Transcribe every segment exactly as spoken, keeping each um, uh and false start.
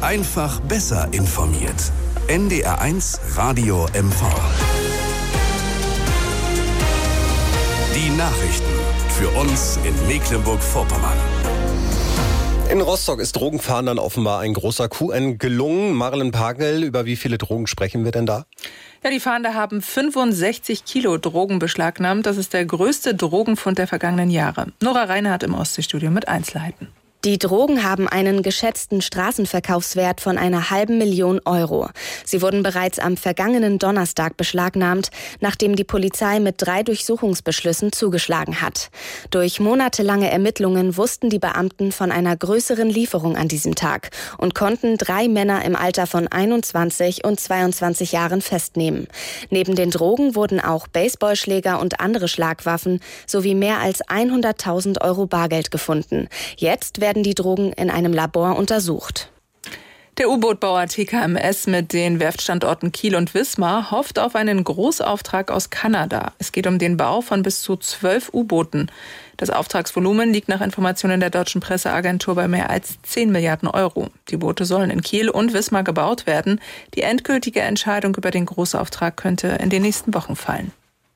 Einfach besser informiert. N D R eins Radio M V. Die Nachrichten für uns in Mecklenburg-Vorpommern. In Rostock ist Drogenfahndern offenbar ein großer Coup gelungen. Marlen Pagel, über wie viele Drogen sprechen wir denn da? Ja, die Fahnder haben fünfundsechzig Kilo Drogen beschlagnahmt. Das ist der größte Drogenfund der vergangenen Jahre. Nora Reinhardt im Ostseestudio mit Einzelheiten. Die Drogen haben einen geschätzten Straßenverkaufswert von einer halben Million Euro. Sie wurden bereits am vergangenen Donnerstag beschlagnahmt, nachdem die Polizei mit drei Durchsuchungsbeschlüssen zugeschlagen hat. Durch monatelange Ermittlungen wussten die Beamten von einer größeren Lieferung an diesem Tag und konnten drei Männer im Alter von einundzwanzig und zweiundzwanzig Jahren festnehmen. Neben den Drogen wurden auch Baseballschläger und andere Schlagwaffen sowie mehr als hunderttausend Euro Bargeld gefunden. Jetzt werden die Drogen in einem Labor untersucht. Der U-Boot-Bauer T K M S mit den Werftstandorten Kiel und Wismar hofft auf einen Großauftrag aus Kanada. Es geht um den Bau von bis zu zwölf U-Booten. Das Auftragsvolumen liegt nach Informationen der deutschen Presseagentur bei mehr als zehn Milliarden Euro. Die Boote sollen in Kiel und Wismar gebaut werden. Die endgültige Entscheidung über den Großauftrag könnte in den nächsten Wochen fallen.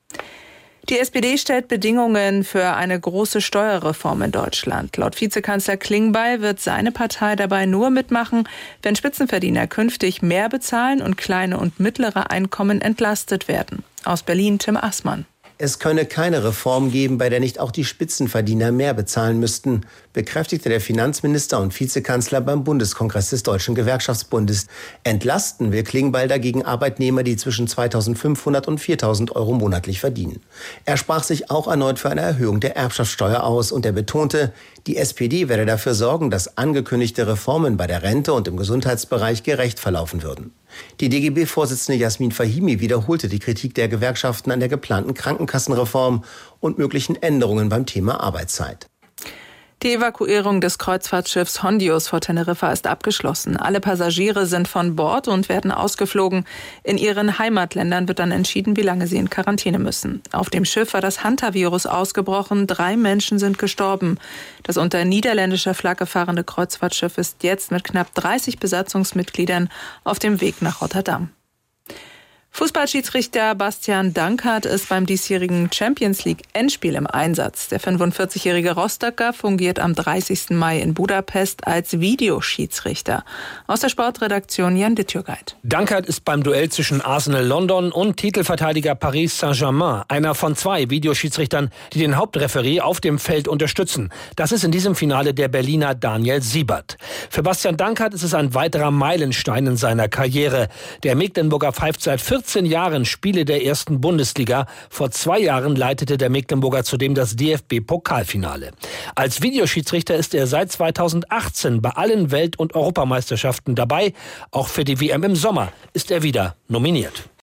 Die S P D stellt Bedingungen für eine große Steuerreform in Deutschland. Laut Vizekanzler Klingbeil wird seine Partei dabei nur mitmachen, wenn Spitzenverdiener künftig mehr bezahlen und kleine und mittlere Einkommen entlastet werden. Aus Berlin Tim Assmann. Es könne keine Reform geben, bei der nicht auch die Spitzenverdiener mehr bezahlen müssten, bekräftigte der Finanzminister und Vizekanzler beim Bundeskongress des Deutschen Gewerkschaftsbundes. Entlasten will Klingbeil dagegen Arbeitnehmer, die zwischen zweitausendfünfhundert und viertausend Euro monatlich verdienen. Er sprach sich auch erneut für eine Erhöhung der Erbschaftssteuer aus und er betonte, die S P D werde dafür sorgen, dass angekündigte Reformen bei der Rente und im Gesundheitsbereich gerecht verlaufen würden. Die D G B-Vorsitzende Jasmin Fahimi wiederholte die Kritik der Gewerkschaften an der geplanten Krankenkassenreform und möglichen Änderungen beim Thema Arbeitszeit. Die Evakuierung des Kreuzfahrtschiffs Hondius vor Teneriffa ist abgeschlossen. Alle Passagiere sind von Bord und werden ausgeflogen. In ihren Heimatländern wird dann entschieden, wie lange sie in Quarantäne müssen. Auf dem Schiff war das Hantavirus ausgebrochen. Drei Menschen sind gestorben. Das unter niederländischer Flagge fahrende Kreuzfahrtschiff ist jetzt mit knapp dreißig Besatzungsmitgliedern auf dem Weg nach Rotterdam. Fußballschiedsrichter Bastian Dankert ist beim diesjährigen Champions League Endspiel im Einsatz. Der fünfundvierzigjährige Rostocker fungiert am dreißigsten Mai in Budapest als Videoschiedsrichter. Aus der Sportredaktion Jan Dittjürgeit. Dankert ist beim Duell zwischen Arsenal London und Titelverteidiger Paris Saint-Germain einer von zwei Videoschiedsrichtern, die den Hauptreferee auf dem Feld unterstützen. Das ist in diesem Finale der Berliner Daniel Siebert. Für Bastian Dankert ist es ein weiterer Meilenstein in seiner Karriere. Der Mecklenburger pfeift seit vierzehn Jahren Spiele der ersten Bundesliga. Vor zwei Jahren leitete der Mecklenburger zudem das D F B-Pokalfinale. Als Videoschiedsrichter ist er seit zweitausendachtzehn bei allen Welt- und Europameisterschaften dabei. Auch für die W M im Sommer ist er wieder nominiert.